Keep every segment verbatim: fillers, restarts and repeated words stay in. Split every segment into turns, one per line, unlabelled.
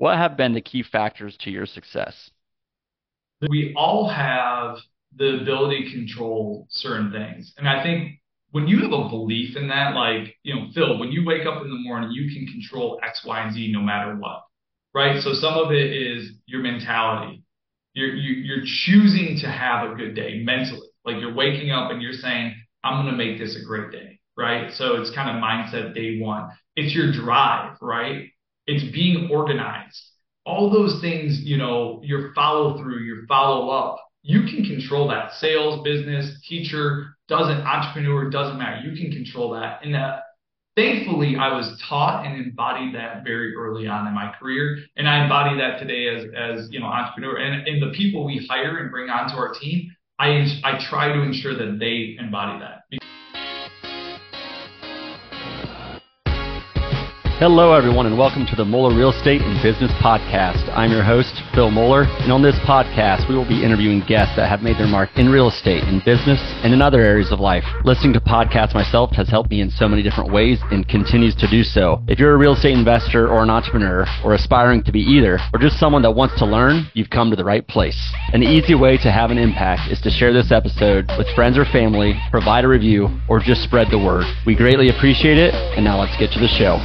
What have been the key factors to your success?
We all have the ability to control certain things. And I think when you have a belief in that, like, you know, Phil, when you wake up in the morning, you can control X, Y, and Z no matter what, right? So some of it is your mentality. You're, you, you're choosing to have a good day mentally. Like you're waking up and you're saying, I'm going to make this a great day, right? So it's kind of mindset day one. It's your drive, right? It's being organized. All those things, you know, your follow through, your follow up, you can control that. Sales, business, teacher, doesn't, entrepreneur, doesn't matter. You can control that. And that, thankfully, I was taught and embodied that very early on in my career. And I embody that today as, as, you know, entrepreneur and, and the people we hire and bring onto our team. I, I try to ensure that they embody that.
Hello, everyone, and welcome to the Moeller Real Estate and Business Podcast. I'm your host, Phil Moeller, and on this podcast, we will be interviewing guests that have made their mark in real estate, in business, and in other areas of life. Listening to podcasts myself has helped me in so many different ways and continues to do so. If you're a real estate investor or an entrepreneur, or aspiring to be either, or just someone that wants to learn, you've come to the right place. An easy way to have an impact is to share this episode with friends or family, provide a review, or just spread the word. We greatly appreciate it, and now let's get to the show.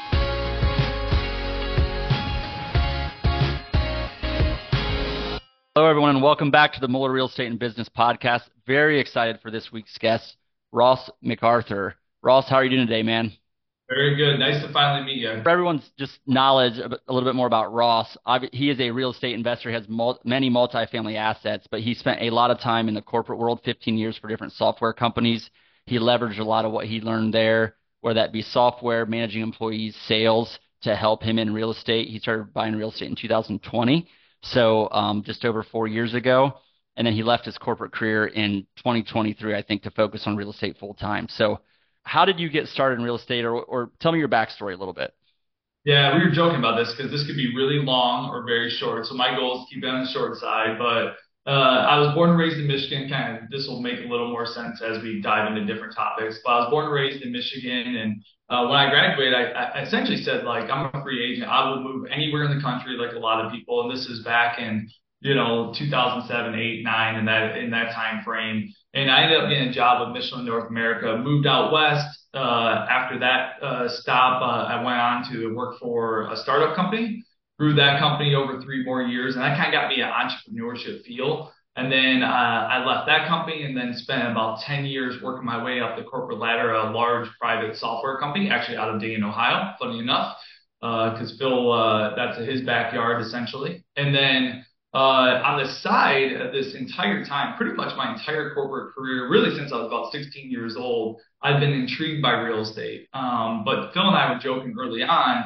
Hello, everyone, and welcome back to the Moeller Real Estate and Business Podcast. Very excited for this week's guest, Ross McArthur. Ross, how are you doing today, man?
Very good. Nice to finally meet you.
For everyone's just knowledge, a little bit more about Ross, he is a real estate investor. He has mul- many multifamily assets, but he spent a lot of time in the corporate world, fifteen years for different software companies. He leveraged a lot of what he learned there, whether that be software, managing employees, sales, to help him in real estate. He started buying real estate in two thousand twenty. So um, just over four years ago, and then he left his corporate career in twenty twenty-three, I think, to focus on real estate full time. So how did you get started in real estate, or, or tell me your backstory a little bit?
Yeah, we were joking about this because this could be really long or very short. So my goal is to keep it on the short side. But uh, I was born and raised in Michigan. Kind of this will make a little more sense as we dive into different topics. But I was born and raised in Michigan, and uh, when I graduated, I, I essentially said, like, I'm a free agent. I will move anywhere in the country, like a lot of people. And this is back in you know two thousand seven, eight, nine, in that in that time frame. And I ended up getting a job with Michelin North America. Moved out west. Uh, after that uh, stop, uh, I went on to work for a startup company, grew that company over three more years, and that kind of got me an entrepreneurship feel. And then uh, I left that company and then spent about ten years working my way up the corporate ladder at a large private software company, actually out of Dayton, Ohio, funny enough, because uh, Phil, uh, that's his backyard essentially. And then uh, on the side of this entire time, pretty much my entire corporate career, really since I was about sixteen years old, I've been intrigued by real estate. Um, but Phil and I were joking early on,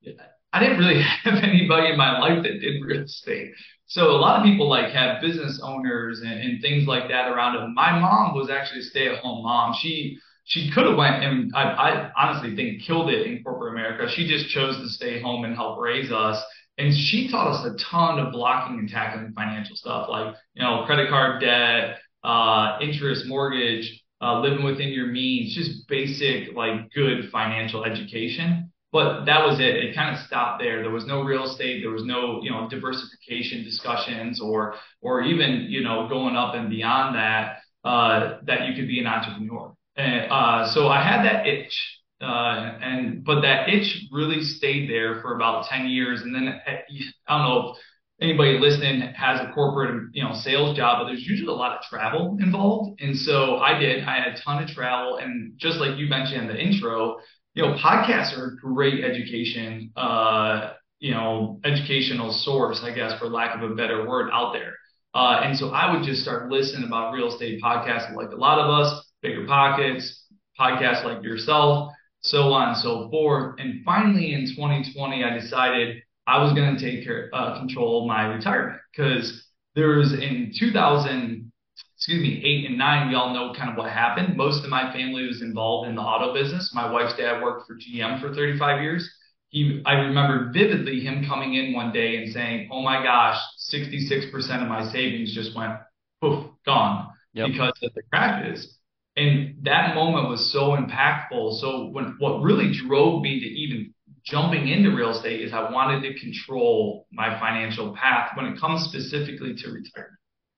I didn't really have anybody in my life that did real estate. So a lot of people like have business owners and, and things like that around them. My mom was actually a stay-at-home mom. She she could have went and I, I honestly think killed it in corporate America. She just chose to stay home and help raise us. And she taught us a ton of blocking and tackling financial stuff like, you know, credit card debt, uh, interest, mortgage, uh, living within your means, just basic, like good financial education. But that was it. It kind of stopped there. There was no real estate. There was no, you know, diversification discussions or, or even, you know, going up and beyond that, uh, that you could be an entrepreneur. And, uh, so I had that itch. Uh, and but that itch really stayed there for about ten years. And then I don't know if anybody listening has a corporate, you know, sales job, but there's usually a lot of travel involved. And so I did. I had a ton of travel. And just like you mentioned in the intro, you know, podcasts are a great education, uh, you know, educational source, I guess, for lack of a better word out there. Uh, and so I would just start listening about real estate podcasts like a lot of us, Bigger Pockets, podcasts like yourself, so on and so forth. And finally, in twenty twenty, I decided I was going to take care, uh, control of my retirement because there was in two thousand, excuse me, eight and nine, we all know kind of what happened. Most of my family was involved in the auto business. My wife's dad worked for G M for thirty-five years. He, I remember vividly him coming in one day and saying, oh my gosh, sixty-six percent of my savings just went poof, gone
Yep.
because of the crashes. And that moment was so impactful. So when what really drove me to even jumping into real estate is I wanted to control my financial path when it comes specifically to retirement.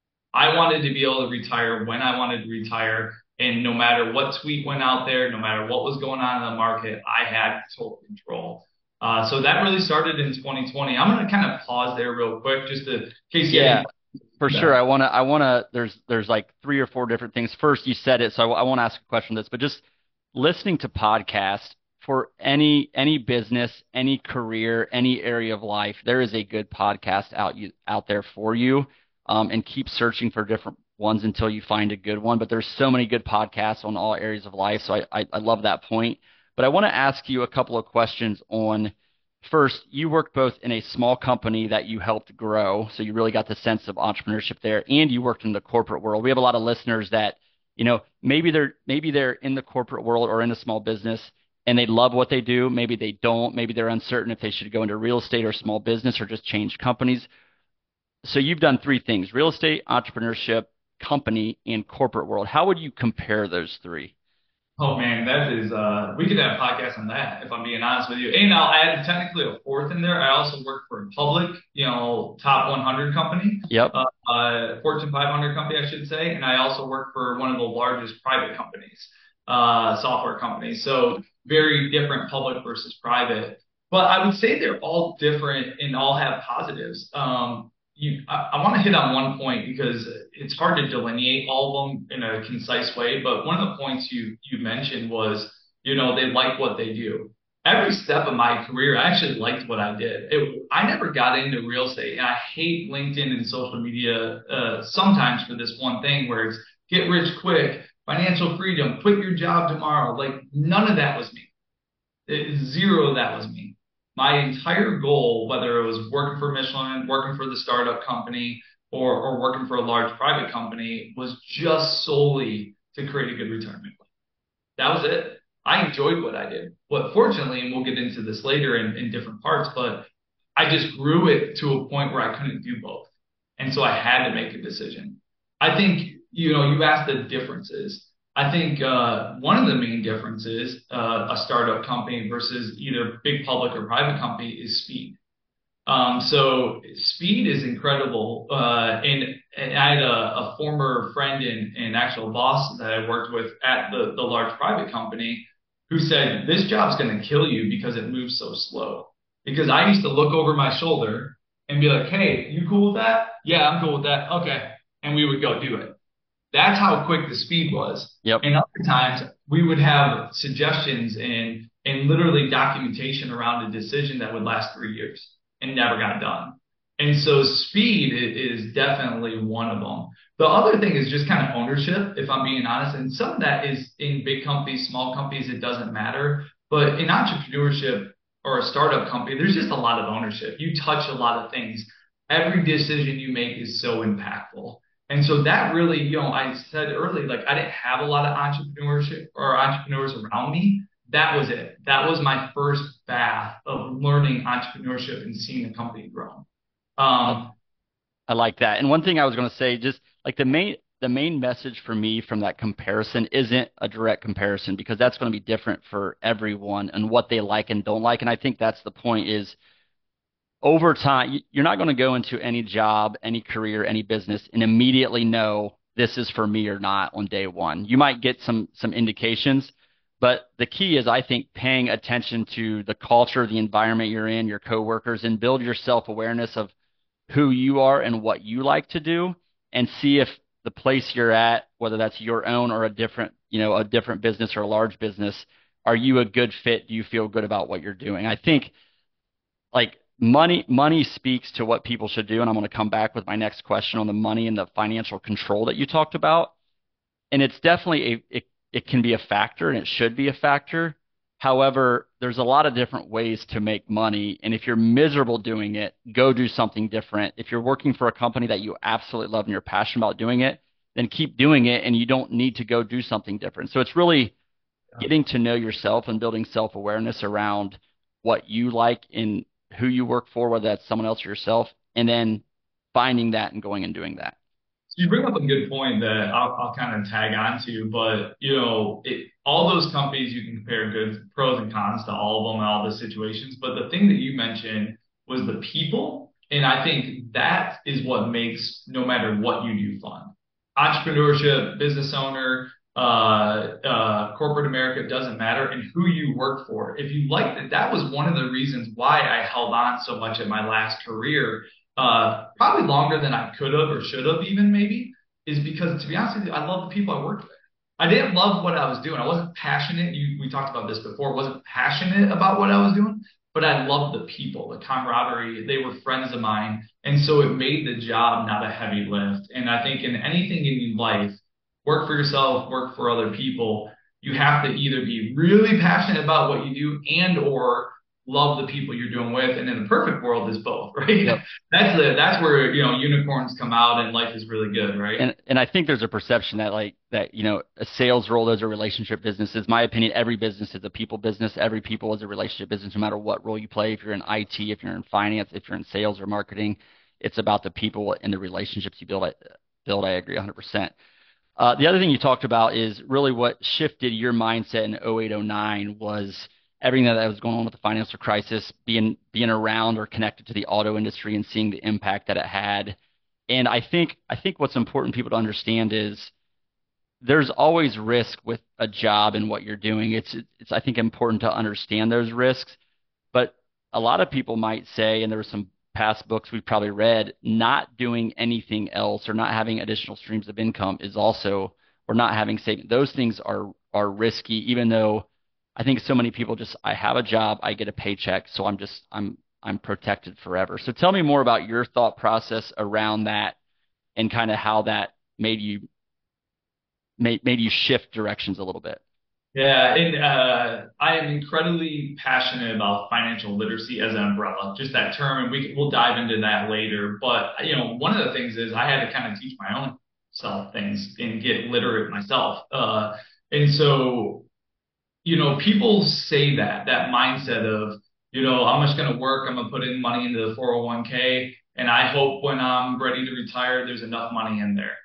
I wanted to be able to retire when I wanted to retire. And no matter what tweet went out there, no matter what was going on in the market, I had total control. Uh, so that really started in twenty twenty. I'm going to kind of pause there real quick, just to, in case you
Yeah,
had
for
any-
sure. I want to, I want to, there's, there's like three or four different things. First, you said it, so I, I want to ask a question on this, but just listening to podcasts for any, any business, any career, any area of life, there is a good podcast out you, out there for you. Um, and keep searching for different ones until you find a good one. But there's so many good podcasts on all areas of life. So I, I, I love that point. But I want to ask you a couple of questions on, first, you worked both in a small company that you helped grow, so you really got the sense of entrepreneurship there, and you worked in the corporate world. We have a lot of listeners that, you know, maybe they're maybe they're in the corporate world or in a small business and they love what they do. Maybe they don't. Maybe they're uncertain if they should go into real estate or small business or just change companies. So you've done three things: real estate, entrepreneurship, company, and corporate world. How would you compare those three?
Oh man, that is uh we could have a podcast on that if I'm being honest with you. And I'll add technically a fourth in there. I also work for a public, you know, top one hundred company,
Yep.
uh, uh Fortune five hundred company, I should say, and I also work for one of the largest private companies, uh software companies. So very different public versus private. But I would say they're all different and all have positives. Um you, I, I want to hit on one point because it's hard to delineate all of them in a concise way. But one of the points you you mentioned was, you know, they like what they do. Every step of my career, I actually liked what I did. It, I never got into real estate, and I hate LinkedIn and social media uh, sometimes for this one thing where it's get rich quick, financial freedom, quit your job tomorrow. Like none of that was me. It, zero of that was me. My entire goal, whether it was working for Michelin, working for the startup company, or, or working for a large private company, was just solely to create a good retirement plan. That was it. I enjoyed what I did. But fortunately, and we'll get into this later in, in different parts, but I just grew it to a point where I couldn't do both. And so I had to make a decision. I think, you know, you asked the differences. I think uh, one of the main differences, uh, a startup company versus either big public or private company, is speed. Um, so speed is incredible. Uh, and, and I had a, a former friend and, and actual boss that I worked with at the, the large private company who said, this job's going to kill you because it moves so slow. Because I used to look over my shoulder and be like, hey, you cool with that? Yeah, I'm cool with that. Okay. And we would go do it. That's how quick the speed was.
Yep.
And other times we would have suggestions and, and literally documentation around a decision that would last three years and never got done. And so speed is definitely one of them. The other thing is just kind of ownership, if I'm being honest. And some of that is in big companies, small companies, it doesn't matter. But in entrepreneurship or a startup company, there's just a lot of ownership. You touch a lot of things. Every decision you make is so impactful. And so that really, you know, I said earlier, like I didn't have a lot of entrepreneurship or entrepreneurs around me. That was it. That was my first bath of learning entrepreneurship and seeing the company grow. Um,
I like that. And one thing I was going to say, just like the main the main message for me from that comparison isn't a direct comparison, because that's going to be different for everyone and what they like and don't like. And I think that's the point is, over time, you're not going to go into any job, any career, any business and immediately know this is for me or not on day one. You might get some some indications, but the key is, I think, paying attention to the culture, the environment you're in, your coworkers, and build your self-awareness of who you are and what you like to do, and see if the place you're at, whether that's your own or a different, you know, a different business or a large business, are you a good fit? Do you feel good about what you're doing? I think like money money speaks to what people should do, and I'm going to come back with my next question on the money and the financial control that you talked about. And it's definitely a it, it can be a factor, and it should be a factor. However, there's a lot of different ways to make money, and if you're miserable doing it, go do something different. If you're working for a company that you absolutely love and you're passionate about doing it, then keep doing it, and you don't need to go do something different. So it's really getting to know yourself and building self-awareness around what you like in who you work for, whether that's someone else or yourself, and then finding that and going and doing that.
You bring up a good point that I'll, I'll kind of tag on to, but you know, it, all those companies you can compare good pros and cons to all of them and all the situations. But the thing that you mentioned was the people, and I think that is what makes no matter what you do fun. Entrepreneurship, business owner, uh, uh, corporate America doesn't matter, and who you work for. If you liked it, that was one of the reasons why I held on so much in my last career, uh, probably longer than I could have or should have even maybe, is because to be honest with you, I love the people I worked with. I didn't love what I was doing. I wasn't passionate. You, we talked about this before. I wasn't passionate about what I was doing, but I loved the people, the camaraderie. They were friends of mine. And so it made the job not a heavy lift. And I think in anything in life, work for yourself, work for other people, you have to either be really passionate about what you do and or love the people you're doing with. And in the perfect world is both, right? Yep. That's the that's where, you know, unicorns come out and life is really good, right?
And and I think there's a perception that like that, you know, a sales role is a relationship business. In my opinion, every business is a people business. Every people is a relationship business, no matter what role you play. If you're in I T, if you're in finance, if you're in sales or marketing, it's about the people and the relationships you build. Build, I agree one hundred percent. Uh, the other thing you talked about is really what shifted your mindset in oh eight, oh nine was everything that was going on with the financial crisis, being being around or connected to the auto industry and seeing the impact that it had. And I think I think what's important people to understand is there's always risk with a job and what you're doing. It's it's I think important to understand those risks. But a lot of people might say, and there were some past books we've probably read, not doing anything else or not having additional streams of income is also, or not having savings. Those things are are risky, even though I think so many people just, I have a job, I get a paycheck, so I'm just I'm I'm protected forever. So tell me more about your thought process around that and kind of how that made you made made you shift directions a little bit.
Yeah, and uh, I am incredibly passionate about financial literacy as an umbrella, just that term, and we we'll dive into that later. But you know, one of the things is I had to kind of teach my own self things and get literate myself. Uh, and so, you know, people say that that mindset of, you know, I'm just going to work, I'm going to put in money into the four oh one k, and I hope when I'm ready to retire, there's enough money in there.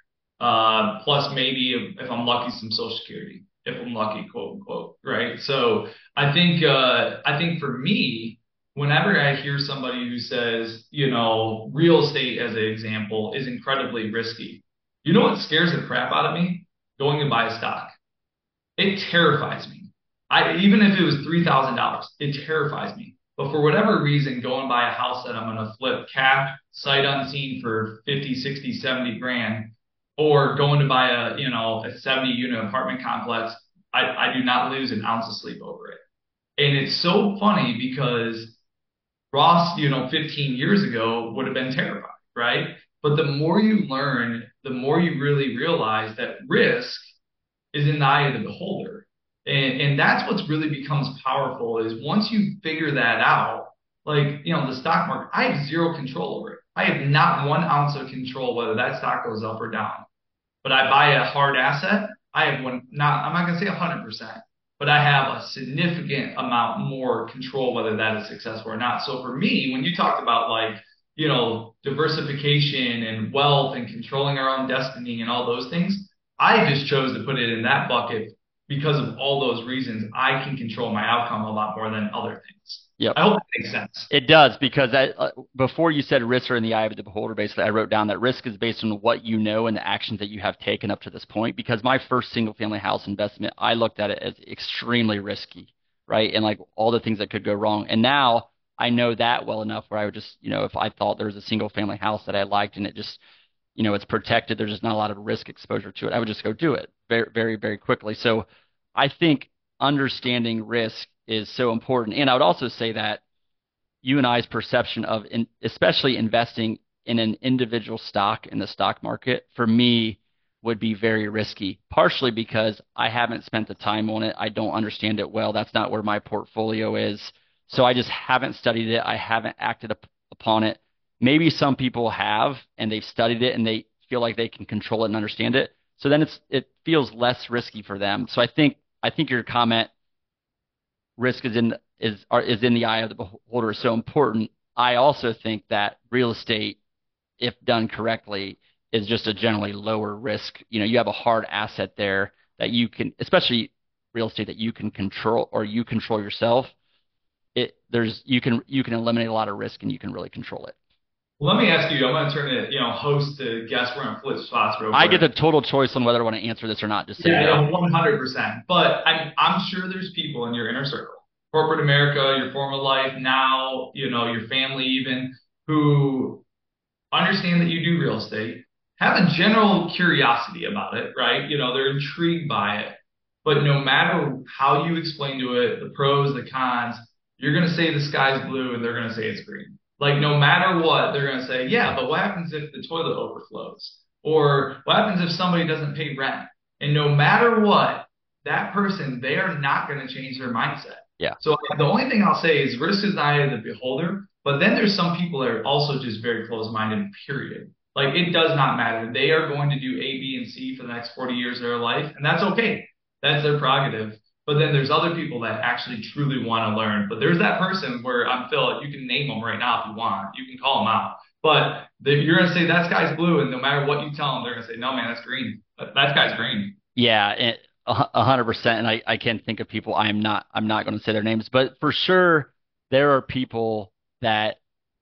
Uh, plus maybe if, if I'm lucky, some Social Security. If I'm lucky, quote unquote, right? So I think uh, I think for me, whenever I hear somebody who says, you know, real estate as an example is incredibly risky, you know what scares the crap out of me? Going to buy a stock. It terrifies me. I even if it was three thousand dollars, it terrifies me. But for whatever reason, go and buy a house that I'm going to flip capped, sight unseen for fifty, sixty, seventy grand. Or going to buy a, you know, a seventy unit apartment complex, I, I do not lose an ounce of sleep over it. And it's so funny because Ross, you know, fifteen years ago would have been terrified, right? But the more you learn, the more you really realize that risk is in the eye of the beholder. And, and that's what's really becomes powerful is once you figure that out, like, you know, the stock market, I have zero control over it. I have not one ounce of control whether that stock goes up or down. But I buy a hard asset, I have one, not, I'm not going to say one hundred percent, but I have a significant amount more control whether that is successful or not. So for me, when you talked about like, you know, diversification and wealth and controlling our own destiny and all those things, I just chose to put it in that bucket because of all those reasons. I can control my outcome a lot more than other things.
Yep.
I hope that makes sense.
It does, because I, uh, before you said risks are in the eye of the beholder, basically, I wrote down that risk is based on what you know and the actions that you have taken up to this point. Because my first single family house investment, I looked at it as extremely risky, right? And like all the things that could go wrong. And now I know that well enough where I would just, you know, if I thought there was a single family house that I liked and it just, you know, it's protected, there's just not a lot of risk exposure to it, I would just go do it very, very, very quickly. So I think understanding risk is so important. And I would also say that you and I's perception of, in, especially investing in an individual stock in the stock market, for me, would be very risky, partially because I haven't spent the time on it. I don't understand it well. That's not where my portfolio is. So I just haven't studied it. I haven't acted up, upon it. Maybe some people have, and they've studied it, and they feel like they can control it and understand it. So then it's it feels less risky for them. So I think I think your comment, risk is in is are, is in the eye of the beholder, is so important. I also think that real estate, if done correctly, is just a generally lower risk. You know, you have a hard asset there that you can, especially real estate that you can control or you control yourself. It there's you can you can eliminate a lot of risk and you can really control it.
Well, let me ask you. I'm going to turn it, you know, host to guest. We're going to flip spots real
I
quick.
get the total choice on whether I want to answer this or not. Just say
Yeah,
no.
yeah, one hundred percent. But I'm I'm sure there's people in your inner circle, corporate America, your former life, now, you know, your family even, who understand that you do real estate, have a general curiosity about it, right? You know, they're intrigued by it. But no matter how you explain to it, the pros, the cons, you're going to say the sky's blue and they're going to say it's green. Like, no matter what, they're going to say, yeah, but what happens if the toilet overflows? Or what happens if somebody doesn't pay rent? And no matter what, that person, they are not going to change their mindset.
Yeah.
So the only thing I'll say is risk is the eye of the beholder. But then there's some people that are also just very close-minded, period. Like, it does not matter. They are going to do A, B, and C for the next forty years of their life, and that's okay. That's their prerogative. But then there's other people that actually truly want to learn. But there's that person where I'm Phil, you can name them right now if you want. You can call them out. But you're going to say that sky's blue, and no matter what you tell them, they're going to say, no, man, that's green. That sky's green.
Yeah, a hundred percent. And I, I can't think of people. I'm not I'm not going to say their names, but for sure there are people that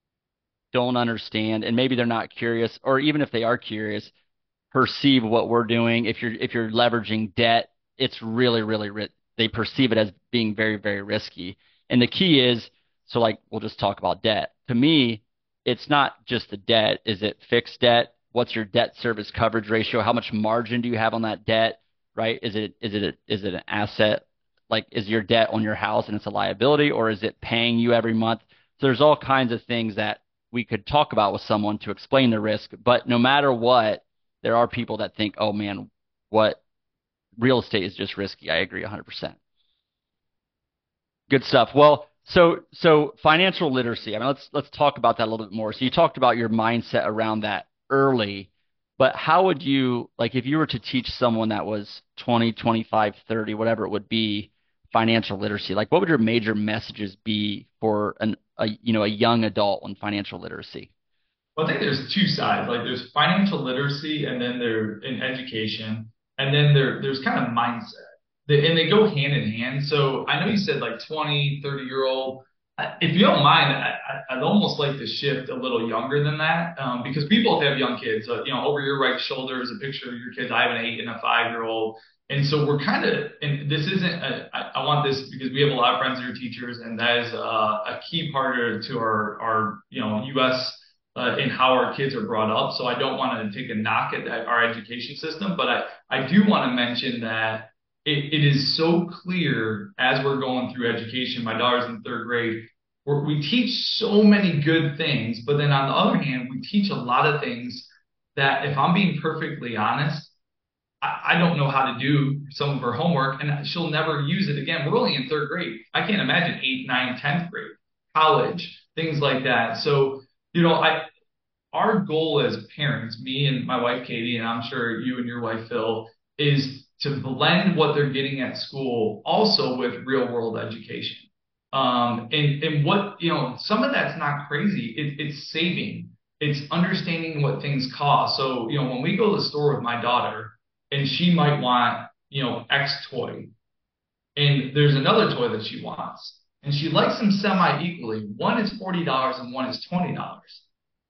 don't understand, and maybe they're not curious, or even if they are curious, perceive what we're doing. If you're if you're leveraging debt, it's really really ri- they perceive it as being very very risky. And the key is, so like we'll just talk about debt. To me, it's not just the debt. Is it fixed debt? What's your debt service coverage ratio? How much margin do you have on that debt? Right? Is it is it a, is it an asset? Like, is your debt on your house and it's a liability, or is it paying you every month? So there's all kinds of things that we could talk about with someone to explain the risk. But no matter what, there are people that think, oh man, what real estate is just risky. I agree one hundred percent. Good stuff. Well, so so financial literacy. I mean, let's let's talk about that a little bit more. So you talked about your mindset around that early, but how would you, like, if you were to teach someone that was twenty, twenty-five, thirty, whatever it would be, financial literacy, like what would your major messages be for an a you know a young adult on financial literacy?
Well, I think there's two sides. Like, there's financial literacy, and then there in education, and then there there's kind of mindset. They, and they go hand in hand. So I know you said like twenty, thirty year old. If you don't mind, I, I'd almost like to shift a little younger than that, um, because we both have young kids. Uh, you know, over your right shoulder is a picture of your kids. I have an eight and a five year old. And so we're kind of, and this isn't, a, I, I want this because we have a lot of friends that are teachers, and that is uh, a key part of, to our, our, you know, U S uh, in how our kids are brought up. So I don't want to take a knock at that, our education system, but I, I do want to mention that it, it is so clear as we're going through education. My daughter's in third grade. Where we teach so many good things, but then on the other hand, we teach a lot of things that, if I'm being perfectly honest, I, I don't know how to do some of her homework, and she'll never use it again. We're only in third grade. I can't imagine eighth, ninth, tenth grade, college, things like that. So, you know, I our goal as parents, me and my wife Katie, and I'm sure you and your wife Phil, is to blend what they're getting at school also with real world education. Um, and, and what, you know, some of that's not crazy. It, it's saving. It's understanding what things cost. So, you know, when we go to the store with my daughter and she might want, you know, X toy, and there's another toy that she wants, and she likes them semi-equally. One is forty dollars and one is twenty dollars.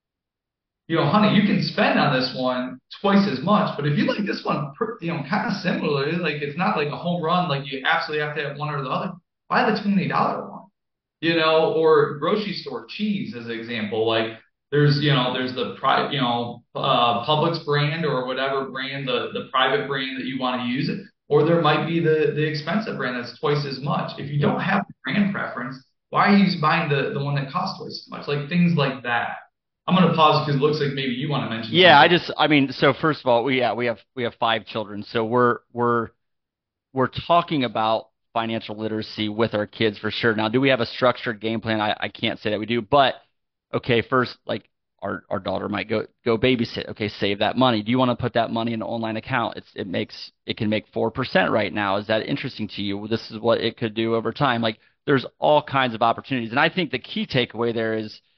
You know, honey, you can spend on this one twice as much, but if you like this one, you know, kind of similarly, like it's not like a home run, like you absolutely have to have one or the other, buy the twenty dollar one, you know, or grocery store cheese as an example. Like there's, you know, there's the private, you know, uh, Publix brand or whatever brand, the, the private brand that you want to use it, or there might be the, the expensive brand that's twice as much. If you don't have the brand preference, why are you buying the, the one that costs twice as much? Like things like that. I'm going to pause because it looks like maybe you want to mention
Yeah,
something.
I just, I mean, so first of all, we, yeah, we have, we have five children. So we're, we're, we're talking about financial literacy with our kids for sure. Now, do we have a structured game plan? I, I can't say that we do, but okay, first, like our, our daughter might go, go babysit. Okay. Save that money. Do you want to put that money in an online account? It's, it makes, it can make four percent right now. Is that interesting to you? Well, this is what it could do over time. Like there's all kinds of opportunities. And I think the key takeaway there is,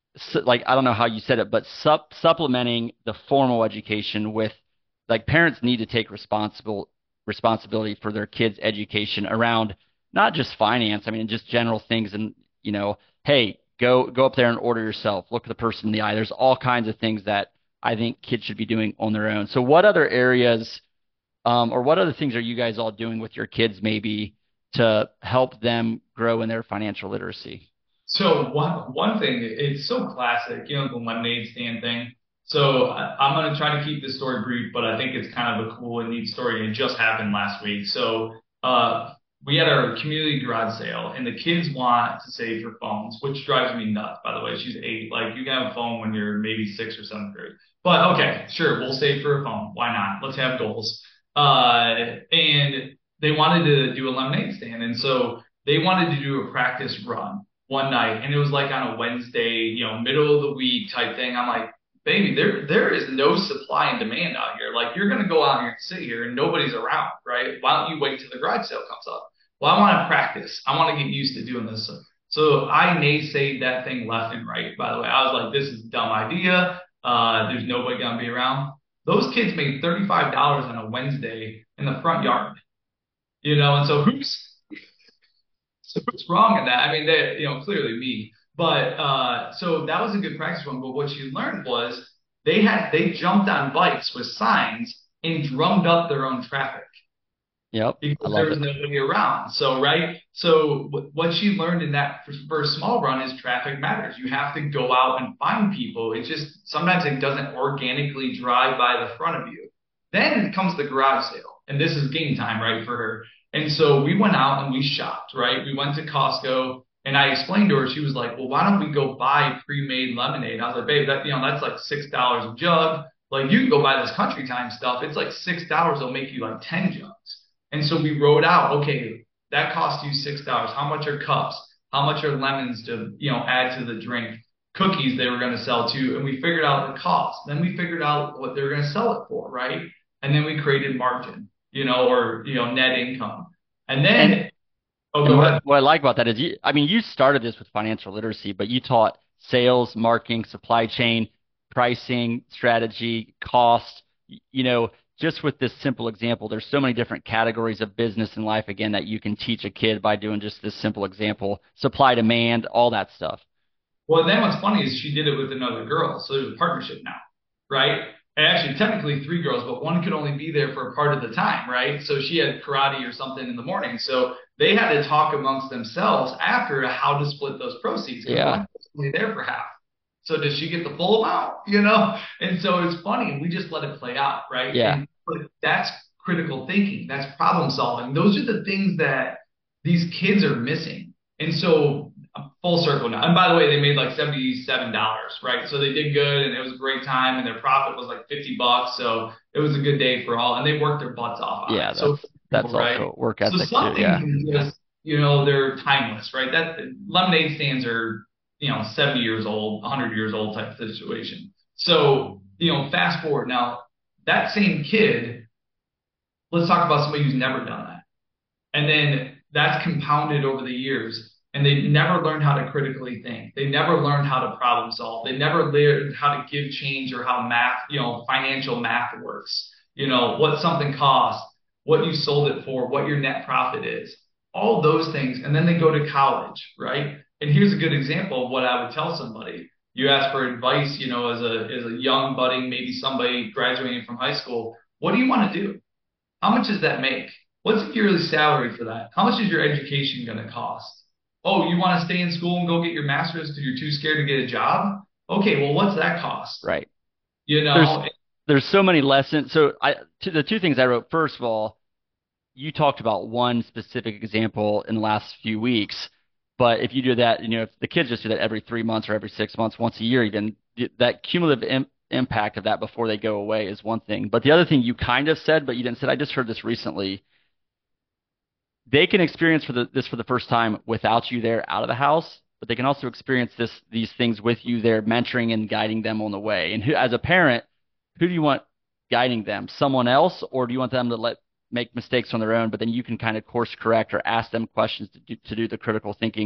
su- like, I don't know how you said it, but sup supplementing the formal education with, like, parents need to take responsible responsibility for their kids' education around not just finance, I mean, just general things. And, you know, hey, go go up there and order yourself. Look the person in the eye. There's all kinds of things that I think kids should be doing on their own. So what other areas, um, or what other things are you guys all doing with your kids maybe to help them grow in their financial literacy?
So one one thing, it's so classic, you know, the lemonade stand thing. So I, I'm gonna try to keep this story brief, but I think it's kind of a cool and neat story, and it just happened last week. So uh, we had our community garage sale, and the kids want to save for phones, which drives me nuts. By the way, she's eight. Like you can have a phone when you're maybe six or seventh grade. But okay, sure, we'll save for a phone. Why not? Let's have goals. Uh, and they wanted to do a lemonade stand, and so they wanted to do a practice run one night, and it was like on a Wednesday, you know, middle of the week type thing. I'm like, baby, there there is no supply and demand out here. Like you're gonna go out here and sit here and nobody's around, right? Why don't you wait till the garage sale comes up? Well, I want to practice. I want to get used to doing this. So, so I naysayed that thing left and right. By the way, I was like, this is a dumb idea. Uh, there's nobody gonna be around. Those kids made thirty-five dollars on a Wednesday in the front yard, you know, and so who's so what's wrong in that? I mean, they, you know, clearly me. But uh, so that was a good practice one. But what you learned was they had they jumped on bikes with signs and drummed up their own traffic
Yep, I
because there
love
was
it.
nobody around. So right. So w- what she learned in that first small run is traffic matters. You have to go out and find people. It just sometimes it doesn't organically drive by the front of you. Then it comes the garage sale, and this is game time, right, for her. And so we went out and we shopped, right? We went to Costco, and I explained to her. She was like, "Well, why don't we go buy pre-made lemonade?" I was like, "Babe, that you know that's like six dollars a jug. Like you can go buy this Country Time stuff. It's like six dollars. It'll make you like ten jugs." And so we wrote out, okay, that cost you six dollars. How much are cups? How much are lemons to you know add to the drink? Cookies they were going to sell too, and we figured out the cost. Then we figured out what they were going to sell it for, right? And then we created margin, you know, or you know, net income. And
And
then, oh,
and
go
what
ahead.
what I like about that is you, I mean, you started this with financial literacy, but you taught sales, marketing, supply chain, pricing, strategy, cost. Y- You know, just with this simple example, there's so many different categories of business and life again that you can teach a kid by doing just this simple example, supply, demand, all that stuff.
Well, then what's funny is she did it with another girl, so there's a partnership now, right? And actually, technically three girls, but one could only be there for a part of the time, right? So she had karate or something in the morning, so they had to talk amongst themselves after how to split those proceeds because
Yeah,
one was only there for half. So does she get the full amount? You know? And so it's funny. We just let it play out, right?
yeah.
And but that's critical thinking. That's problem solving. Those are the things that these kids are missing. And so full circle now. And by the way, they made like seventy-seven dollars, right? So they did good and it was a great time and their profit was like fifty bucks. So it was a good day for all and they worked their butts off on
Yeah,
it. So
that's
people,
that's
right?
also work
So
ethic too.
some things
Yeah.
can just, you know, they're timeless, right? That lemonade stands are, you know, seventy years old, one hundred years old type situation. So, you know, fast forward now, that same kid, let's talk about somebody who's never done that. And then that's compounded over the years. And they never learned how to critically think. They never learned how to problem solve. They never learned how to give change or how math, you know, financial math works. You know, what something costs, what you sold it for, what your net profit is, all those things. And then they go to college, right? And here's a good example of what I would tell somebody. You ask for advice, you know, as a as a young budding, maybe somebody graduating from high school. What do you want to do? How much does that make? What's the yearly salary for that? How much is your education going to cost? Oh, you want to stay in school and go get your master's because you're too scared to get a job? Okay, well, what's that cost?
Right.
You
There's
know,
there's so many lessons. So I to the two things I wrote, first of all, you talked about one specific example in the last few weeks, but if you do that, you know, if the kids just do that every three months or every six months, once a year, even that cumulative Im impact of that before they go away is one thing. But the other thing you kind of said, but you didn't say, I just heard this recently. They can experience for the, this for the first time without you there out of the house, but they can also experience this these things with you there, mentoring and guiding them on the way. And who, as a parent, who do you want guiding them? Someone else, or do you want them to let make mistakes on their own, but then you can kind of course correct or ask them questions to do, to do the critical thinking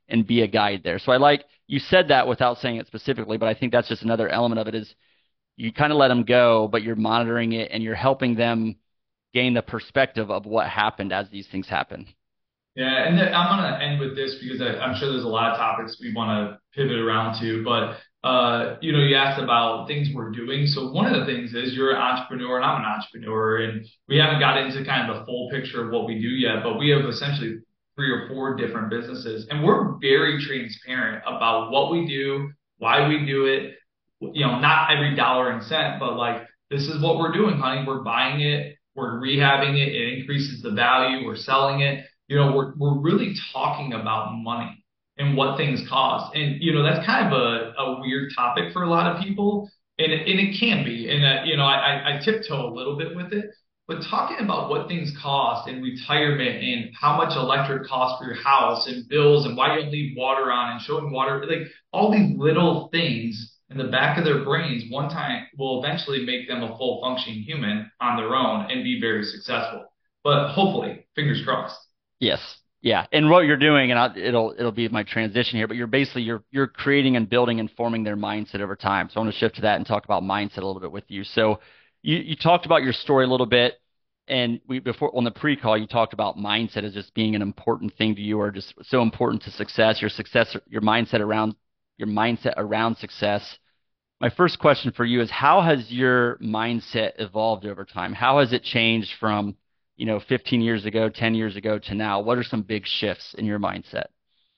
and be a guide there. So I like, you said that without saying it specifically, but I think that's just another element of it is you kind of let them go, but you're monitoring it and you're helping them gain the perspective of what happened as these things happen.
Yeah, and then I'm going to end with this because I, I'm sure there's a lot of topics we want to pivot around to, but uh, you know, you asked about things we're doing. So one of the things is you're an entrepreneur and I'm an entrepreneur, and we haven't got into kind of the full picture of what we do yet, but we have essentially three or four different businesses, and we're very transparent about what we do, why we do it. You know, not every dollar and cent, but like, this is what we're doing, honey. We're buying it, we're rehabbing it, it increases the value, we're selling it. You know, we're we're really talking about money and what things cost. And, you know, that's kind of a, a weird topic for a lot of people. And it, and it can be. And, uh, you know, I, I tiptoe a little bit with it. But talking about what things cost and retirement and how much electric costs for your house and bills and why you don't leave water on and showing water, like all these little things in the back of their brains one time will eventually make them a full functioning human on their own and be very successful. But hopefully, fingers crossed.
Yes. Yeah. And what you're doing, and I'll, it'll it'll be my transition here, but you're basically you're you're creating and building and forming their mindset over time. So I want to shift to that and talk about mindset a little bit with you. So you you talked about your story a little bit, and we before on the pre-call you talked about mindset as just being an important thing to you, or just so important to success. Your success, your mindset around your mindset around success. My first question for you is, how has your mindset evolved over time? How has it changed from, you know, fifteen years ago, ten years ago to now? What are some big shifts in your mindset?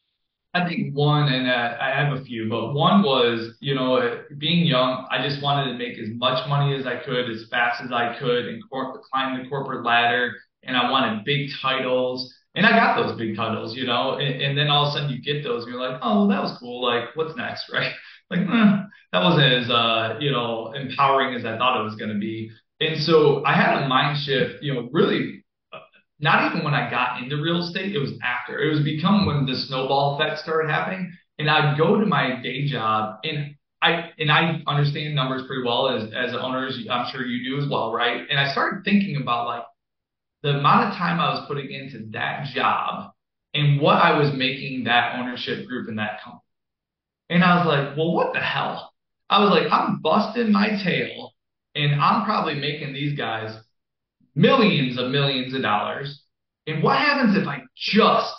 I think one, and uh, I have a few, but one was, you know, being young, I just wanted to make as much money as I could, as fast as I could, and cor- climb the corporate ladder. And I wanted big titles, and I got those big titles, you know. And, and then all of a sudden you get those, and you're like, oh, well, that was cool. Like, what's next, right? Like, eh, that wasn't as, uh, you know, empowering as I thought it was going to be. And so I had a mind shift, you know, really not even when I got into real estate, it was after. It was become when the snowball effect started happening. And I'd go to my day job, and I and I understand numbers pretty well as as owners. I'm sure you do as well, right? And I started thinking about like the amount of time I was putting into that job and what I was making that ownership group in that company. And I was like, well, what the hell? I was like, I'm busting my tail, and I'm probably making these guys millions of millions of dollars. And what happens if I just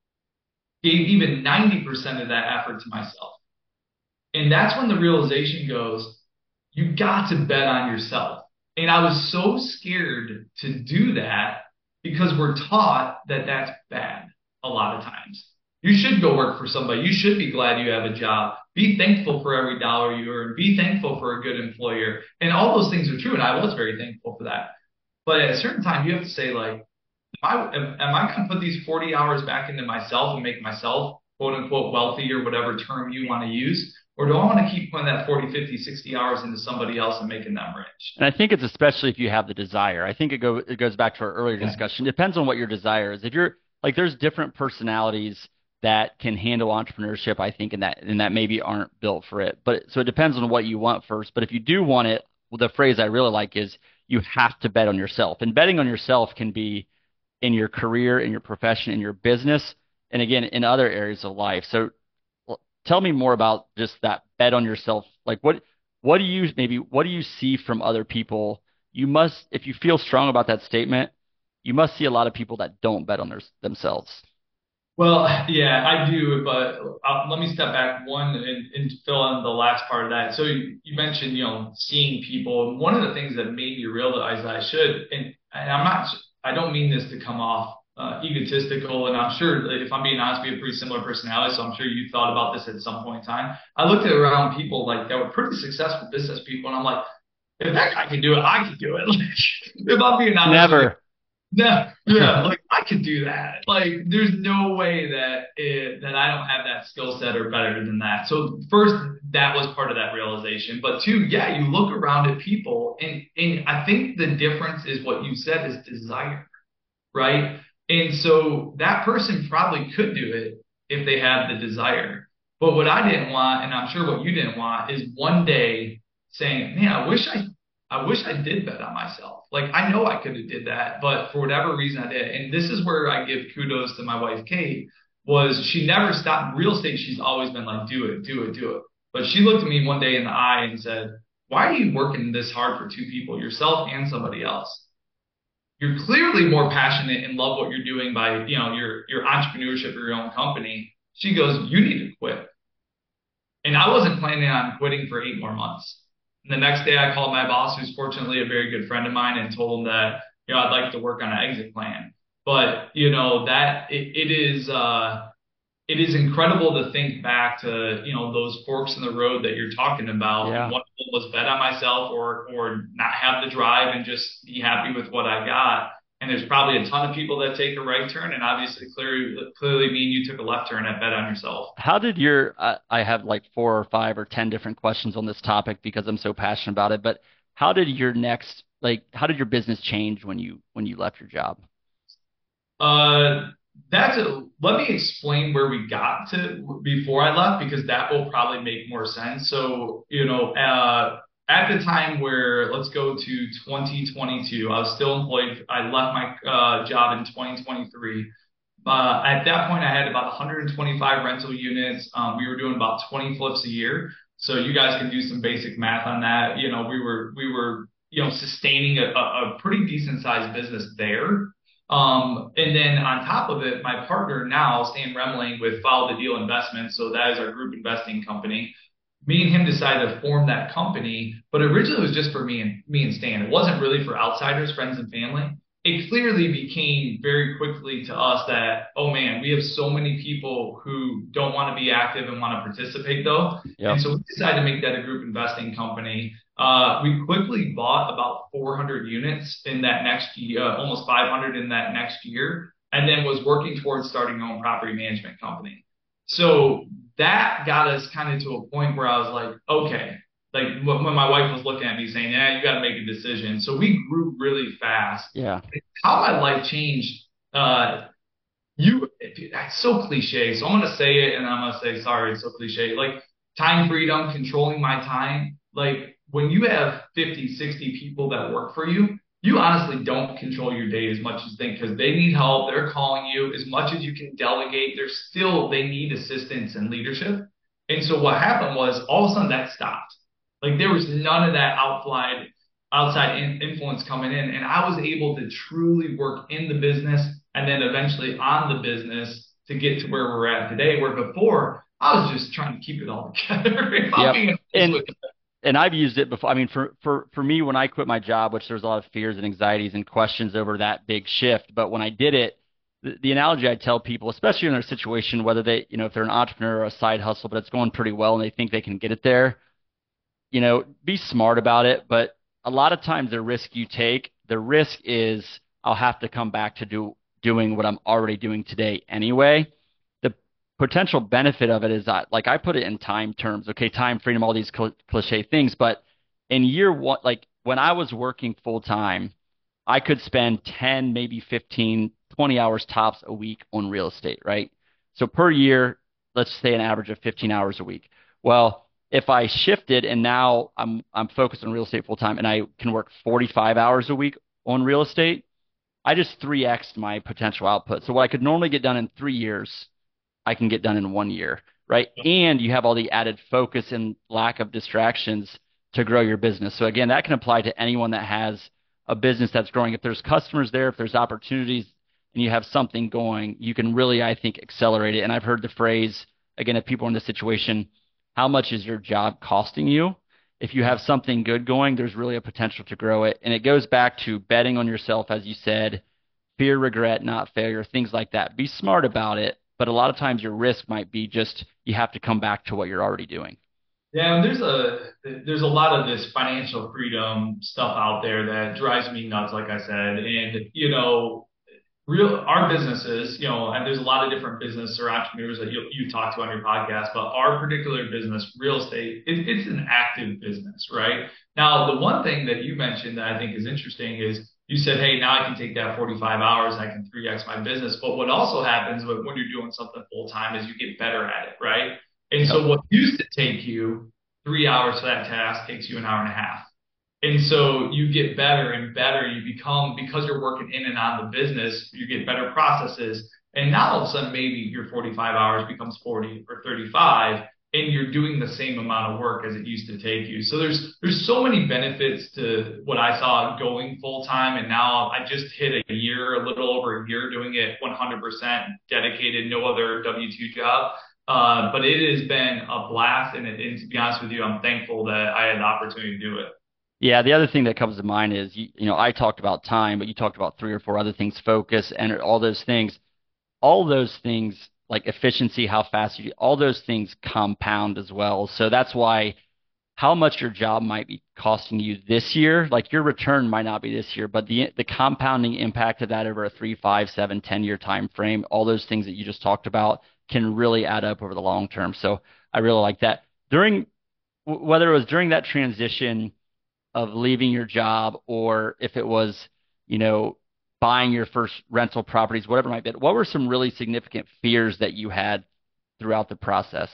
gave even ninety percent of that effort to myself? And that's when the realization goes, you got to bet on yourself. And I was so scared to do that because we're taught that that's bad a lot of times. You should go work for somebody. You should be glad you have a job. Be thankful for every dollar you earn. Be thankful for a good employer. And all those things are true. And I was very thankful for that. But at a certain time, you have to say, like, am I, am, am I going to put these forty hours back into myself and make myself, quote unquote, wealthy, or whatever term you want to use? Or do I want to keep putting that forty, fifty, sixty hours into somebody else and making them rich?
And I think it's especially if you have the desire. I think it, go, it goes back to our earlier discussion. It depends on what your desire is. If you're like, there's different personalities that can handle entrepreneurship, I think, and that and that maybe aren't built for it. But so it depends on what you want first. But if you do want it, well, the phrase I really like is you have to bet on yourself. And betting on yourself can be in your career, in your profession, in your business, and again, in other areas of life. So well, tell me more about just that bet on yourself. Like what, what do you, maybe, what do you see from other people? You must, if you feel strong about that statement, you must see a lot of people that don't bet on their, themselves.
Well, yeah, I do, but uh, let me step back one and, and fill in the last part of that. So you, you mentioned, you know, seeing people. And one of the things that made me realize that I should, and, and I'm not, I don't mean this to come off uh, egotistical, and I'm sure, if I'm being honest, we have pretty similar personalities, so I'm sure you thought about this at some point in time. I looked at around people like that were pretty successful business people, and I'm like, if that guy can do it, I can do it. Like, if I'm being honest,
Never.
No, yeah, like I could do that. Like, there's no way that it, that I don't have that skill set or better than that. So first, that was part of that realization. But two, yeah, you look around at people, and and I think the difference is what you said is desire, right? And so that person probably could do it if they had the desire. But what I didn't want, and I'm sure what you didn't want, is one day saying, man, I wish I I wish I did bet on myself. Like, I know I could have did that, but for whatever reason I did. And this is where I give kudos to my wife, Kate. was she never stopped real estate. She's always been like, do it, do it, do it. But she looked at me one day in the eye and said, why are you working this hard for two people, yourself and somebody else? You're clearly more passionate and love what you're doing by, you know, your, your entrepreneurship of your own company. She goes, you need to quit. And I wasn't planning on quitting for eight more months. And the next day I called my boss, who's fortunately a very good friend of mine, and told him that, you know, I'd like to work on an exit plan. But, you know, that it, it is, uh, it is incredible to think back to, you know, those forks in the road that you're talking about.
Yeah.
And one of them was bet on myself or, or not have the drive and just be happy with what I got. And there's probably a ton of people that take a right turn, and obviously clearly, clearly me and you took a left turn at bet on yourself.
How did your, I, I have like four or five or ten different questions on this topic because I'm so passionate about it, but how did your next, like, how did your business change when you, when you left your job?
Uh, that's a, let me explain where we got to before I left, because that will probably make more sense. So, you know, uh, at the time where, let's go to twenty twenty-two, I was still employed. I left my uh, job in twenty twenty-three. Uh, at that point, I had about one hundred twenty-five rental units. Um, we were doing about twenty flips a year. So you guys can do some basic math on that. You know, we were, we were, you know, sustaining a, a pretty decent sized business there. Um, and then on top of it, my partner now, Stan Remling with Follow the Deal Investments, so that is our group investing company. Me and him decided to form that company, but originally it was just for me and me and Stan. It wasn't really for outsiders, friends and family. It clearly became very quickly to us that, oh man, we have so many people who don't want to be active and want to participate though.
Yep.
And so we decided to make that a group investing company. Uh, we quickly bought about four hundred units in that next year, uh, almost five hundred in that next year, and then was working towards starting our own property management company. So that got us kind of to a point where I was like, okay, like when my wife was looking at me saying, yeah, you got to make a decision. So we grew really fast.
Yeah.
How my life changed, uh, you, it's so cliche. So I'm going to say it and I'm going to say, sorry, it's so cliche. Like time freedom, controlling my time. Like when you have fifty, sixty people that work for you, you honestly don't control your day as much as you think, because they need help. They're calling you as much as you can delegate. There's still, they need assistance and leadership. And so what happened was all of a sudden that stopped. Like there was none of that outside, outside in, influence coming in. And I was able to truly work in the business and then eventually on the business to get to where we're at today, where before I was just trying to keep it all together.
Yep. And, and I've used it before. I mean, for, for, for me, when I quit my job, which there's a lot of fears and anxieties and questions over that big shift, but when I did it, the, the analogy I tell people, especially in their situation, whether they, you know, if they're an entrepreneur or a side hustle, but it's going pretty well and they think they can get it there, you know, be smart about it. But a lot of times the risk you take, the risk is I'll have to come back to do doing what I'm already doing today anyway. The potential benefit of it is that, like, I put it in time terms, okay, time freedom, all these cl- cliche things. But in year one, like when I was working full time, I could spend ten, maybe fifteen, twenty hours tops a week on real estate, right? So per year, let's say an average of fifteen hours a week. Well, if I shifted and now I'm I'm focused on real estate full time and I can work forty-five hours a week on real estate, I just three X'd my potential output. So what I could normally get done in three years, I can get done in one year, right? And you have all the added focus and lack of distractions to grow your business. So again, that can apply to anyone that has a business that's growing. If there's customers there, if there's opportunities and you have something going, you can really, I think, accelerate it. And I've heard the phrase, again, if people are in this situation, how much is your job costing you? If you have something good going, there's really a potential to grow it. And it goes back to betting on yourself, as you said, fear, regret, not failure, things like that. Be smart about it. But a lot of times your risk might be just you have to come back to what you're already doing.
Yeah, and there's a there's a lot of this financial freedom stuff out there that drives me nuts, like I said. And, you know, real our businesses, you know, and there's a lot of different business or entrepreneurs that you you talk to on your podcast, but our particular business, real estate, it, it's an active business, right? Now, the one thing that you mentioned that I think is interesting is you said, hey, now I can take that forty-five hours and I can three X my business. But what also happens when when you're doing something full time is you get better at it, right? And so what used to take you three hours for that task takes you an hour and a half. And so you get better and better. You become, because you're working in and on the business, you get better processes. And now all of a sudden, maybe your forty-five hours becomes forty or thirty-five, and you're doing the same amount of work as it used to take you. So there's there's so many benefits to what I saw going full time, and now I just hit a year, a little over a year doing it one hundred percent dedicated, no other W two job. Uh, but it has been a blast, and, it, and to be honest with you, I'm thankful that I had the opportunity to do it.
Yeah, the other thing that comes to mind is, you, you know, I talked about time, but you talked about three or four other things, focus and all those things. All those things like efficiency, how fast you do, all those things compound as well. So that's why how much your job might be costing you this year, like your return might not be this year, but the the compounding impact of that over a three, five, seven, ten year time frame, all those things that you just talked about can really add up over the long term. So I really like that. During whether it was during that transition of leaving your job or if it was, you know, buying your first rental properties, whatever it might be, what were some really significant fears that you had throughout the process?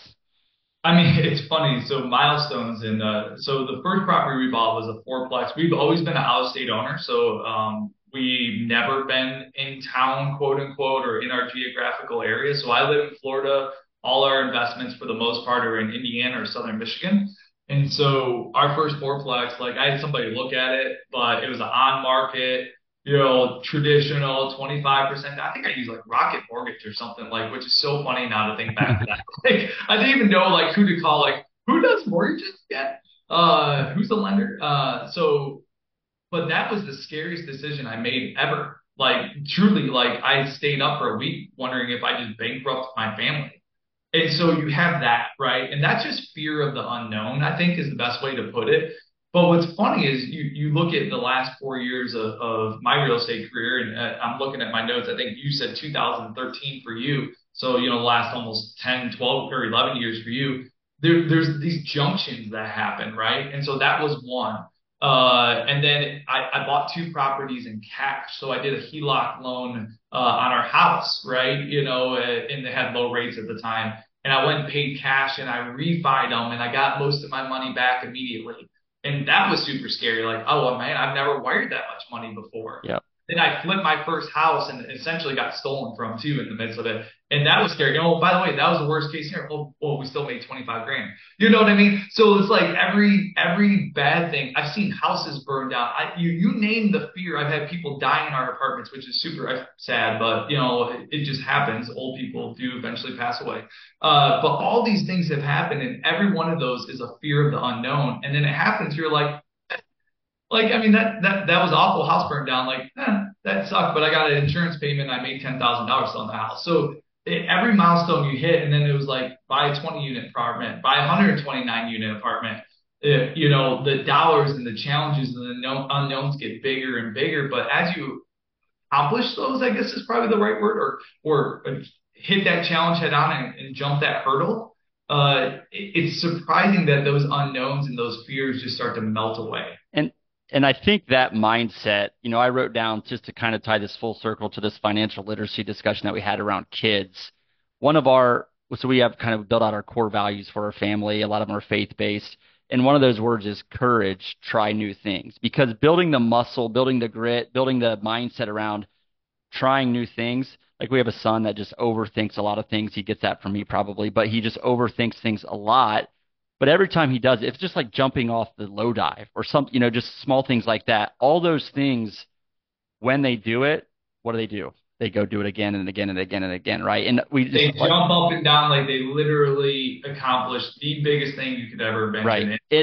I mean, it's funny. So milestones in uh, so the first property we bought was a fourplex. We've always been an out-of-state owner, so um, we've never been in town, quote unquote, or in our geographical area. So I live in Florida. All our investments, for the most part, are in Indiana or Southern Michigan. And so our first fourplex, like I had somebody look at it, but it was an on-market, you know, traditional twenty-five percent. I think I used like Rocket Mortgage or something, like, which is so funny now to think back to that. Like, I didn't even know like who to call, like, who does mortgages yet? Uh, who's the lender? Uh, so, but that was the scariest decision I made ever. Like, truly, like I stayed up for a week wondering if I just bankrupt my family. And so you have that, right? And that's just fear of the unknown, I think, is the best way to put it. But what's funny is you you look at the last four years of, of my real estate career, and uh, I'm looking at my notes. I think you said two thousand thirteen for you. So, you know, last almost ten, twelve, or eleven years for you. There, there's these junctions that happen, right? And so that was one. Uh, and then I, I bought two properties in cash. So I did a HELOC loan uh, on our house, right? You know, uh, and they had low rates at the time. And I went and paid cash and I refied them and I got most of my money back immediately. And that was super scary. Like, oh man, I've never wired that much money before.
Yeah.
Then I flipped my first house and essentially got stolen from too in the midst of it. And that was scary. Oh, by the way, that was the worst case scenario. Oh, well, we still made twenty-five grand. You know what I mean? So it's like every every bad thing. I've seen houses burn down. I, you you name the fear. I've had people die in our apartments, which is super sad, but you know it, it just happens. Old people do eventually pass away. Uh, but all these things have happened, and every one of those is a fear of the unknown. And then it happens. You're like, like, I mean, that, that, that was awful. House burned down. Like, eh, that sucked, but I got an insurance payment. And I made ten thousand dollars on the house. So it, every milestone you hit, and then it was like, buy a twenty unit apartment, buy a one hundred twenty-nine unit apartment. It, you know, the dollars and the challenges and the no, unknowns get bigger and bigger. But as you accomplish those, I guess is probably the right word, or, or hit that challenge head on and, and jump that hurdle. Uh, it, it's surprising that those unknowns and those fears just start to melt away.
And And I think that mindset, you know, I wrote down just to kind of tie this full circle to this financial literacy discussion that we had around kids. One of our, so we have kind of built out our core values for our family. A lot of them are faith-based. And one of those words is courage, try new things. Because building the muscle, building the grit, building the mindset around trying new things, like we have a son that just overthinks a lot of things. He gets that from me probably, but he just overthinks things a lot. But every time he does it, it's just like jumping off the low dive or some, you know, just small things like that. All those things, when they do it, what do they do? They go do it again and again and again and again, right? And we just,
they
like,
jump up and down like they literally accomplished the biggest thing you could ever imagine.
Right. It,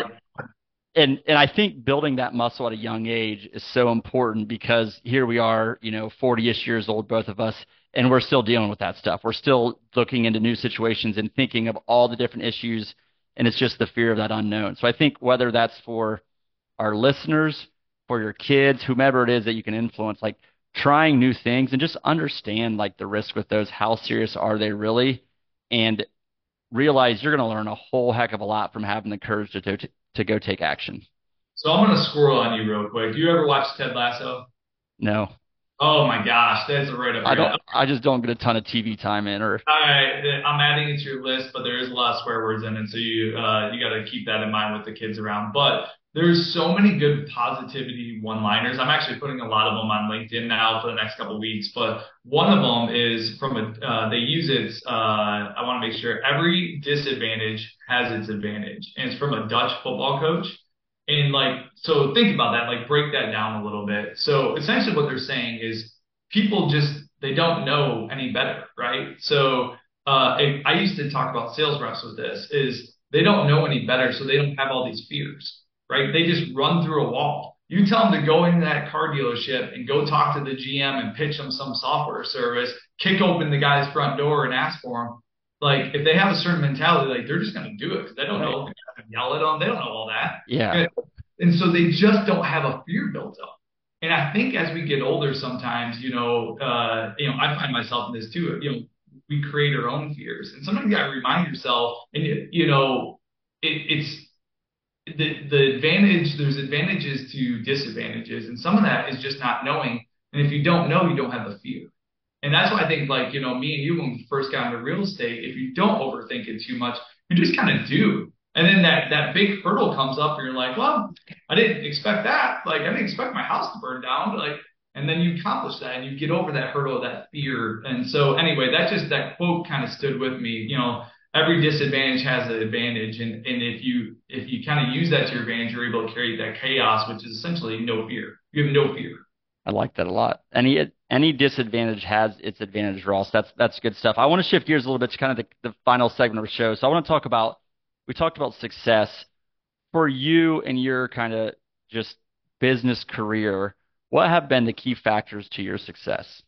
and and I think building that muscle at a young age is so important because here we are, you know, forty-ish years old, both of us, and we're still dealing with that stuff. We're still looking into new situations and thinking of all the different issues. And it's just the fear of that unknown. So I think whether that's for our listeners, for your kids, whomever it is that you can influence, like trying new things and just understand like the risk with those. How serious are they really? And realize you're going to learn a whole heck of a lot from having the courage to, to, to go take action.
So I'm going to squirrel on you real quick. Do you ever watch Ted Lasso?
No.
Oh my gosh, that's right up
I
your
don't,
alley.
I just don't get a ton of T V time in or,
All right, th- I'm adding it to your list, but there is a lot of swear words in it, so you uh, you got to keep that in mind with the kids around. But there's so many good positivity one-liners. I'm actually putting a lot of them on LinkedIn now for the next couple of weeks. But one of them is from a uh, they use it. Uh, I want to make sure every disadvantage has its advantage, and it's from a Dutch football coach. And like, so think about that. Like, break that down a little bit. So essentially, what they're saying is people just they don't know any better, right? So uh, I, I used to talk about sales reps with this is they don't know any better, so they don't have all these fears, right? They just run through a wall. You tell them to go into that car dealership and go talk to the G M and pitch them some software service, kick open the guy's front door and ask for him. Like if they have a certain mentality, like they're just going to do it because they don't
right.
know. They're going to yell at them. They don't know all
Yeah.
that. And so they just don't have a fear built up. And I think as we get older, sometimes, you know, uh, you know, I find myself in this too. You know, we create our own fears, and sometimes you got to remind yourself. And you, you know, it, it's the the advantage. There's advantages to disadvantages, and some of that is just not knowing. And if you don't know, you don't have the fear. And that's why I think, like, you know, me and you, when we first got into real estate, if you don't overthink it too much, you just kind of do. And then that that big hurdle comes up, and you're like, well, I didn't expect that. Like, I didn't expect my house to burn down. But like, and then you accomplish that, and you get over that hurdle, that fear. And so, anyway, that just that quote kind of stood with me. You know, every disadvantage has an advantage, and and if you if you kind of use that to your advantage, you're able to create that chaos, which is essentially no fear. You have no fear.
I like that a lot. Any any disadvantage has its advantage, Ross. That's that's good stuff. I want to shift gears a little bit to kind of the, the final segment of the show. So I want to talk about we talked about success for you and your kind of just business career. What have been the key factors to your success?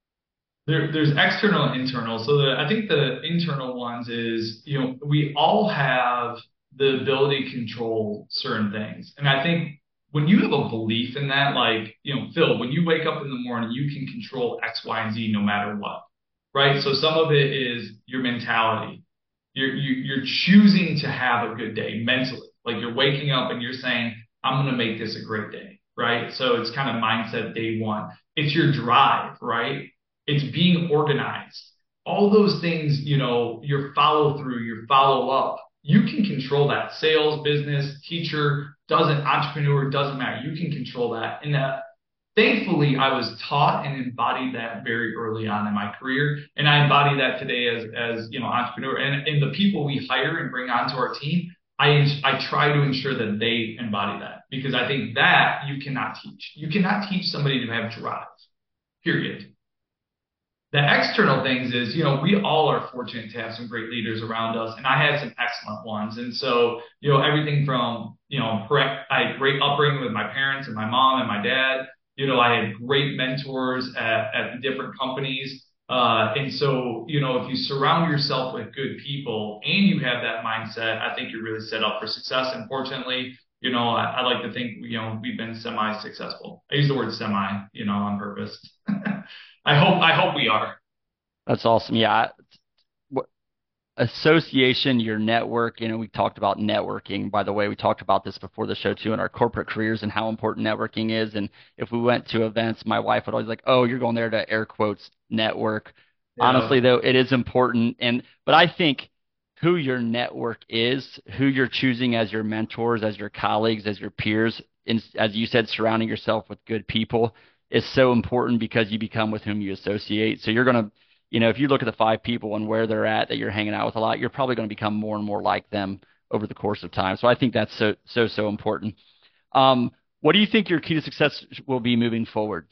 There, there's external and internal. So the, I think the internal ones is, you know, we all have the ability to control certain things. And I think when you have a belief in that, like, you know, Phil, when you wake up in the morning, you can control X, Y, and Z no matter what, right? So some of it is your mentality. You're, you, you're choosing to have a good day mentally. Like you're waking up and you're saying, I'm going to make this a great day, right? So it's kind of mindset day one. It's your drive, right? It's being organized. All those things, you know, your follow through, your follow up, you can control that. Sales, business, teacher, doesn't entrepreneur, doesn't matter. You can control that. And that thankfully I was taught and embodied that very early on in my career. And I embody that today as as you know, entrepreneur. And, and the people we hire and bring onto our team, I I try to ensure that they embody that because I think that you cannot teach. You cannot teach somebody to have drive, period. The external things is, you know, we all are fortunate to have some great leaders around us, and I had some excellent ones. And so, you know, everything from, you know, correct, I had great upbringing with my parents and my mom and my dad. You know, I had great mentors at, at the different companies. Uh, and so, you know, if you surround yourself with good people and you have that mindset, I think you're really set up for success. And fortunately, you know, I, I like to think, you know, we've been semi-successful. I use the word semi, you know, on purpose. I hope I hope we are.
That's awesome. Yeah. What, association, your network, you know, we talked about networking. By the way, we talked about this before the show too in our corporate careers and how important networking is. And if we went to events, my wife would always like, oh, you're going there to air quotes network.
Yeah.
Honestly, though, it is important. And but I think who your network is, who you're choosing as your mentors, as your colleagues, as your peers, and as you said, surrounding yourself with good people is so important because you become with whom you associate. So you're going to, you know, if you look at the five people and where they're at that you're hanging out with a lot, you're probably going to become more and more like them over the course of time. So I think that's so, so, so important. Um, what do you think your key to success will be moving forward?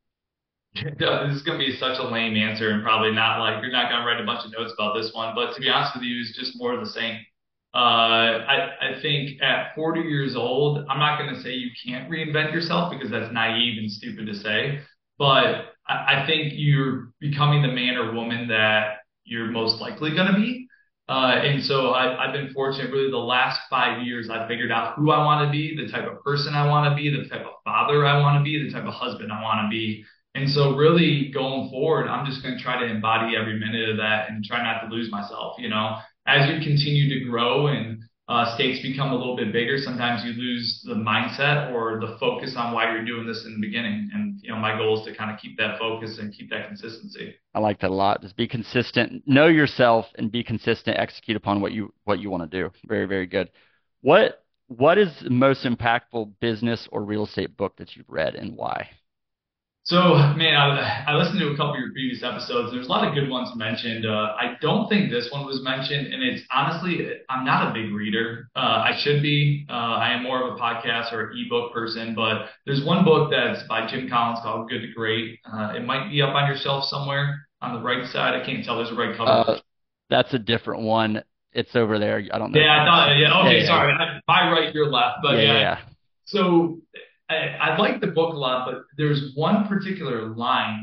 This is going to be such a lame answer and probably not like you're not going to write a bunch of notes about this one, but to be honest with you, it's just more of the same. Uh, I, I think at forty years old, I'm not going to say you can't reinvent yourself because that's naive and stupid to say, but I, I think you're becoming the man or woman that you're most likely going to be. Uh, and so I, I've been fortunate really the last five years, I figured out who I want to be, the type of person I want to be, the type of father I want to be, the type of husband I want to be. And so really going forward, I'm just going to try to embody every minute of that and try not to lose myself, you know, as you continue to grow and uh, stakes become a little bit bigger, sometimes you lose the mindset or the focus on why you're doing this in the beginning. And, you know, my goal is to kind of keep that focus and keep that consistency.
I like that a lot. Just be consistent, know yourself, and be consistent, execute upon what you what you want to do. Very, very good. What what is the most impactful business or real estate book that you've read, and why?
So, man, I, I listened to a couple of your previous episodes. There's a lot of good ones mentioned. Uh, I don't think this one was mentioned, and it's honestly, I'm not a big reader. Uh, I should be. Uh, I am more of a podcast or ebook person, but there's one book that's by Jim Collins called Good to Great. Uh, it might be up on your shelf somewhere on the right side. I can't tell. There's a right cover.
Uh, that's a different one. It's over there. I don't know.
Yeah, I thought. Yeah, okay,
yeah,
sorry. Yeah. My right, your left. But
yeah,
yeah.
yeah.
So I, I like the book a lot, but there's one particular line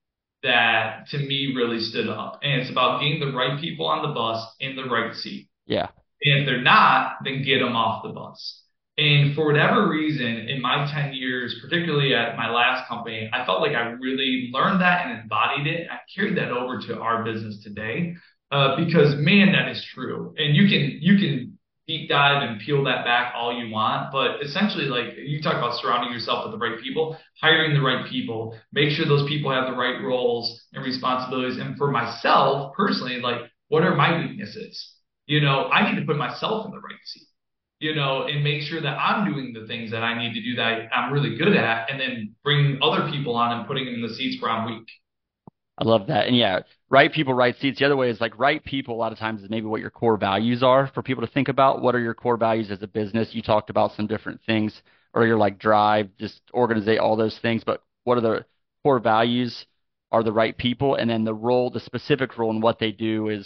that to me really stood up, and it's about getting the right people on the bus in the right seat.
Yeah.
And if they're not, then get them off the bus. And for whatever reason, in my ten years, particularly at my last company, I felt like I really learned that and embodied it. I carried that over to our business today, uh, because man, that is true. And you can you can deep dive and peel that back all you want, but essentially, like you talk about surrounding yourself with the right people, hiring the right people, make sure those people have the right roles and responsibilities. And for myself personally, like what are my weaknesses? You know, I need to put myself in the right seat, you know, and make sure that I'm doing the things that I need to do that I, I'm really good at, and then bring other people on and putting them in the seats where I'm weak.
I love that. And yeah, right people, right seats. The other way is like right people a lot of times is maybe what your core values are for people to think about. What are your core values as a business? You talked about some different things, or your like drive, just organize all those things. But what are the core values are the right people? And then the role, the specific role and what they do is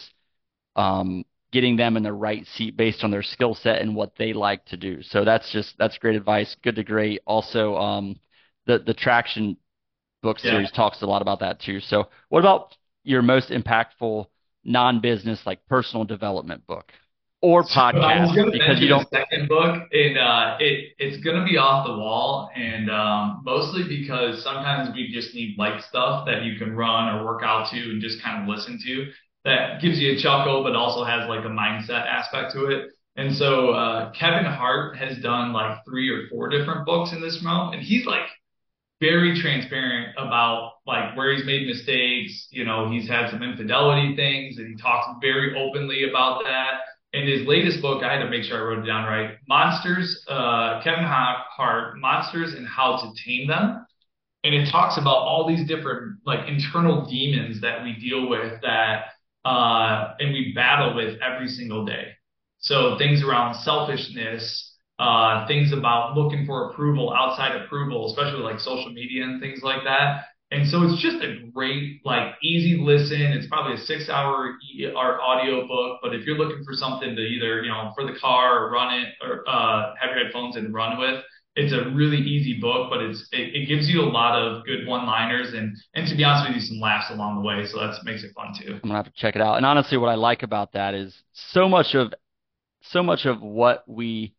um, getting them in the right seat based on their skill set and what they like to do. So that's just, that's great advice. Good to great. Also, um, the, the traction book series yeah. talks a lot about that too. So what about your most impactful non-business, like personal development book or podcast?
So because you don't second book, and uh, it it's gonna be off the wall, and um, mostly because sometimes we just need light stuff that you can run or work out to and just kind of listen to that gives you a chuckle, but also has like a mindset aspect to it. And so uh, Kevin Hart has done like three or four different books in this realm, and he's like very transparent about like where he's made mistakes. You know, he's had some infidelity things, and he talks very openly about that. And his latest book, I had to make sure I wrote it down right, Monsters, uh, Kevin Hart, Monsters and How to Tame Them. And it talks about all these different like internal demons that we deal with that, uh, and we battle with every single day. So things around selfishness, uh, things about looking for approval, outside approval, especially like social media and things like that. And so it's just a great, like easy listen. It's probably a six hour e- or audio book, but if you're looking for something to either, you know, for the car or run it or, uh, have your headphones and run with, it's a really easy book, but it's, it, it gives you a lot of good one liners and, and to be honest with you, some laughs along the way. So that makes it fun too.
I'm gonna have to check it out. And honestly, what I like about that is so much of, so much of what we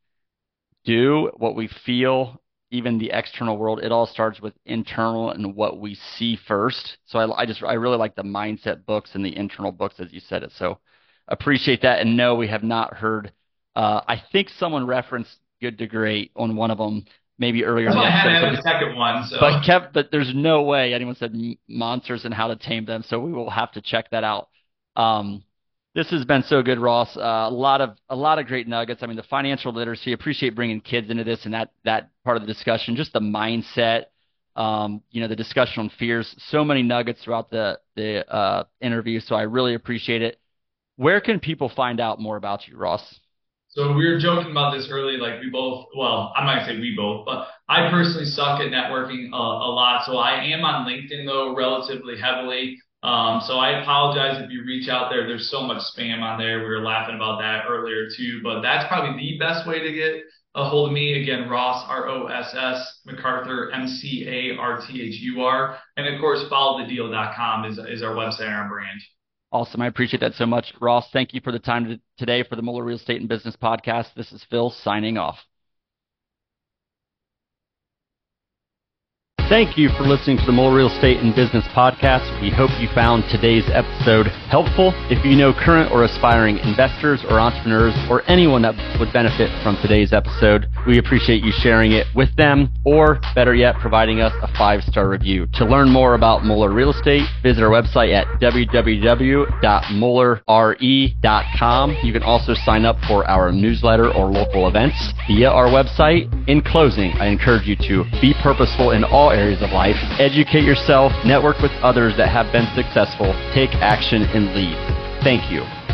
do, what we feel, even the external world, it all starts with internal and what we see first. So I, I just, I really like the mindset books and the internal books, as you said it. So appreciate that. And no, we have not heard, uh, I think someone referenced Good to Great on one of them, maybe earlier.
Well,
in the
I had
episode.
the second one. So.
But Kev, but there's no way anyone said monsters and how to tame them. So we will have to check that out. Um, This has been so good, Ross. Uh, a lot of a lot of great nuggets. I mean, the financial literacy. Appreciate bringing kids into this and that that part of the discussion. Just the mindset. Um, you know, the discussion on fears. So many nuggets throughout the the uh, interview. So I really appreciate it. Where can people find out more about you, Ross?
So we were joking about this early. Like we both. Well, I'm not gonna say we both, but I personally suck at networking a, a lot. So I am on LinkedIn though, relatively heavily. Um, so I apologize if you reach out there. There's so much spam on there. We were laughing about that earlier too, but that's probably the best way to get a hold of me. Again, Ross, R O S S, MacArthur, M C A R T H U R. And of course, follow the deal dot com is, is our website and our brand.
Awesome. I appreciate that so much. Ross, thank you for the time to, today for the Moeller Real Estate and Business Podcast. This is Phil signing off. Thank you for listening to the Moeller Real Estate and Business Podcast. We hope you found today's episode helpful. If you know current or aspiring investors or entrepreneurs or anyone that would benefit from today's episode, we appreciate you sharing it with them, or better yet, providing us a five-star review. To learn more about Moeller Real Estate, visit our website at w w w dot moeller r e dot com. You can also sign up for our newsletter or local events via our website. In closing, I encourage you to be purposeful in all areas of life, educate yourself, network with others that have been successful, take action, and lead. Thank you.